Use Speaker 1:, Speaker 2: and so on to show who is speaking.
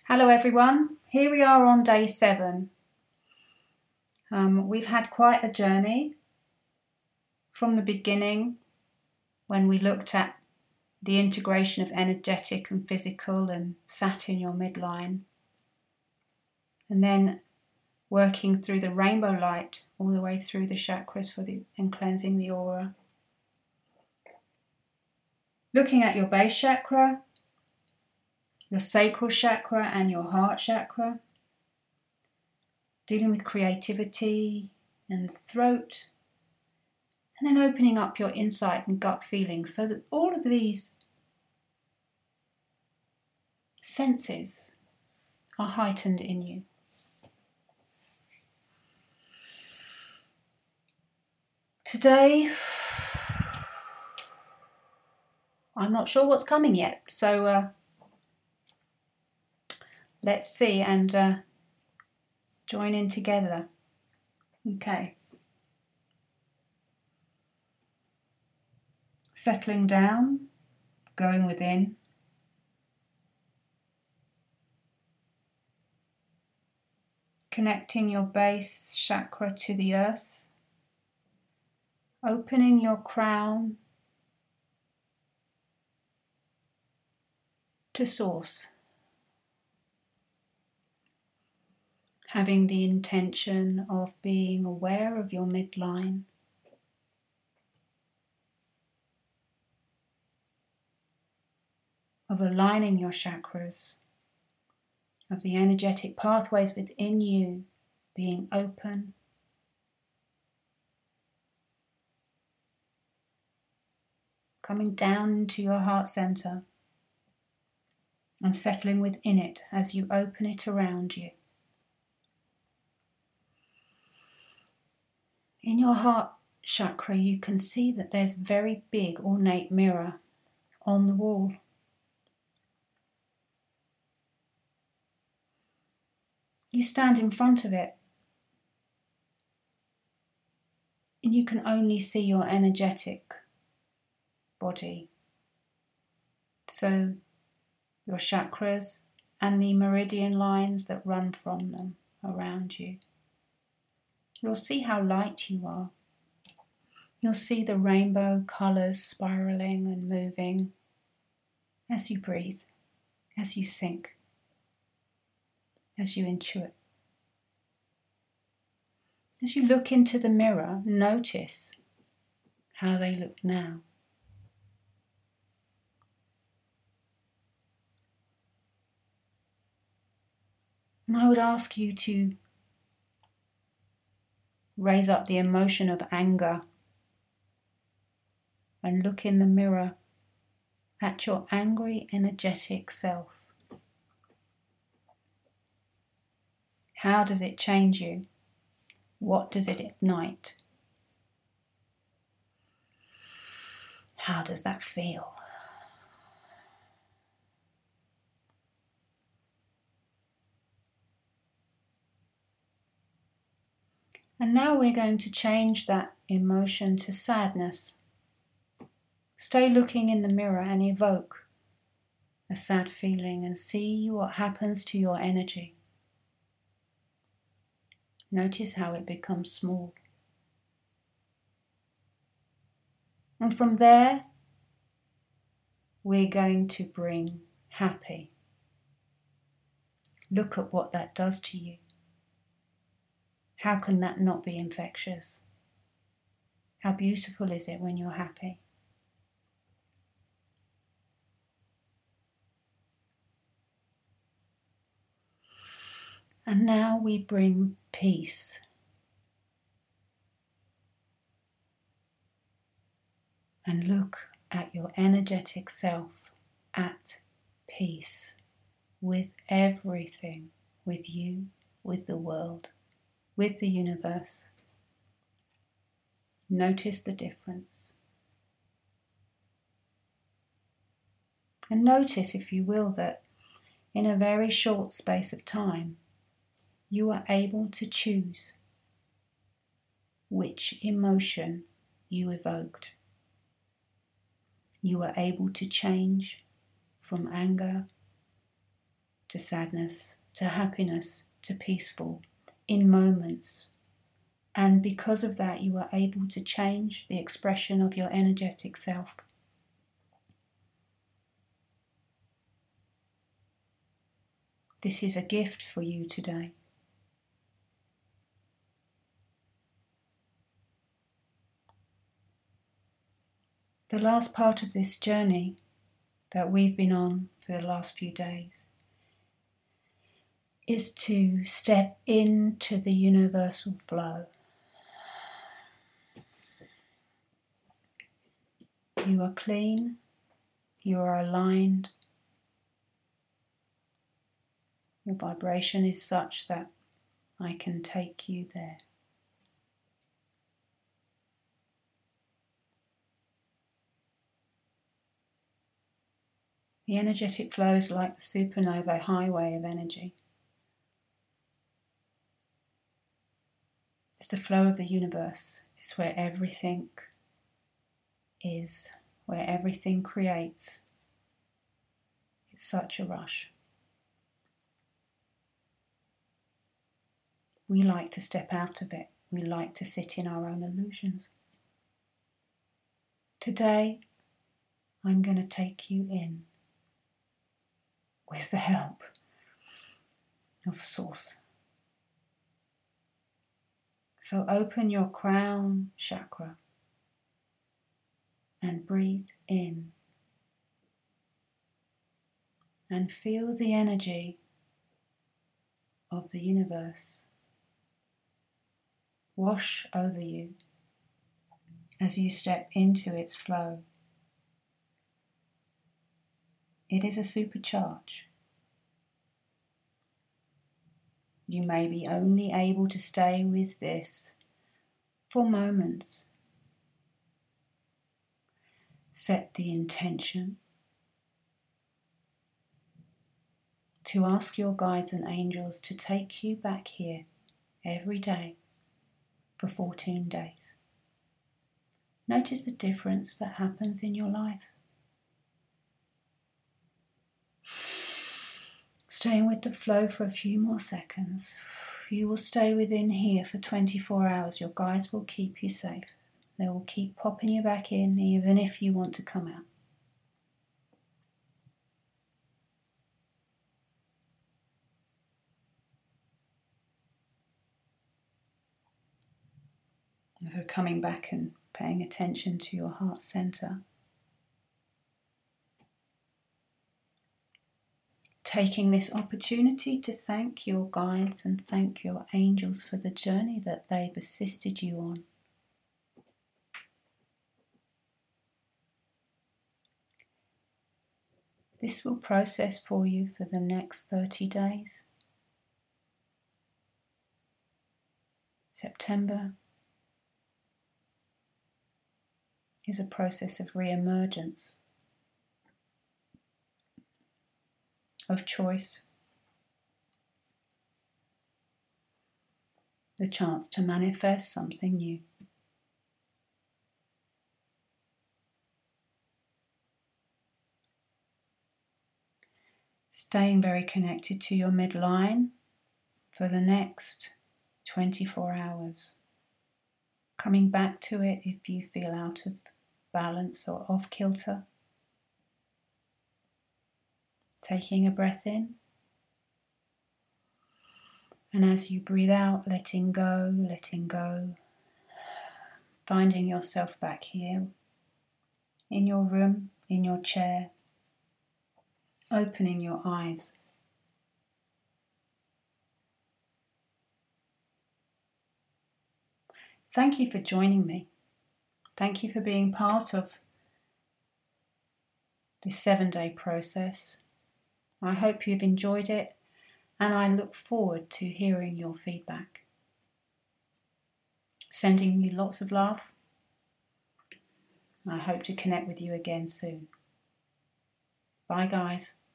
Speaker 1: Hello everyone, here we are on day 7. We've had quite a journey from the beginning when we looked at the integration of energetic and physical and sat in your midline, and then working through the rainbow light all the way through the chakras and cleansing the aura. Looking at your base chakra, your sacral chakra and your heart chakra, dealing with creativity and the throat, and then opening up your insight and gut feelings so that all of these senses are heightened in you. Today, I'm not sure what's coming yet, so let's see and join in together. Okay. Settling down, going within. Connecting your base chakra to the earth. Opening your crown to source. Having the intention of being aware of your midline. Of aligning your chakras. Of the energetic pathways within you being open. Coming down into your heart center and settling within it as you open it around you. In your heart chakra, you can see that there's a very big ornate mirror on the wall. You stand in front of it and you can only see your energetic body. So your chakras and the meridian lines that run from them around you. You'll see how light you are. You'll see the rainbow colours spiralling and moving as you breathe, as you think, as you intuit. As you look into the mirror, notice how they look now. And I would ask you to raise up the emotion of anger and look in the mirror at your angry, energetic self. How does it change you? What does it ignite? How does that feel? And now we're going to change that emotion to sadness. Stay looking in the mirror and evoke a sad feeling and see what happens to your energy. Notice how it becomes small. And from there, we're going to bring happy. Look at what that does to you. How can that not be infectious? How beautiful is it when you're happy? And now we bring peace. And look at your energetic self at peace with everything, with you, with the world, with the universe. Notice the difference. And notice, if you will, that in a very short space of time, you are able to choose which emotion you evoked. You are able to change from anger to sadness, to happiness, to peaceful, in moments. And because of that, you are able to change the expression of your energetic self. This is a gift for you today. The last part of this journey that we've been on for the last few days is to step into the universal flow. You are clean, you are aligned, your vibration is such that I can take you there. The energetic flow is like the supernova highway of energy. It's the flow of the universe. It's where everything is, where everything creates. It's such a rush. We like to step out of it. We like to sit in our own illusions. Today, I'm going to take you in with the help of Source. So open your crown chakra and breathe in and feel the energy of the universe wash over you as you step into its flow. It is a supercharge. You may be only able to stay with this for moments. Set the intention to ask your guides and angels to take you back here every day for 14 days. Notice the difference that happens in your life. Staying with the flow for a few more seconds. You will stay within here for 24 hours. Your guides will keep you safe. They will keep popping you back in even if you want to come out. So coming back and paying attention to your heart center. Taking this opportunity to thank your guides and thank your angels for the journey that they've assisted you on. This will process for you for the next 30 days. September is a process of re-emergence, of choice, the chance to manifest something new. Staying very connected to your midline for the next 24 hours. Coming back to it if you feel out of balance or off kilter. Taking a breath in. And as you breathe out, letting go. Finding yourself back here in your room, in your chair. Opening your eyes. Thank you for joining me. Thank you for being part of this 7-day process. I hope you've enjoyed it, and I look forward to hearing your feedback. Sending you lots of love. I hope to connect with you again soon. Bye, guys.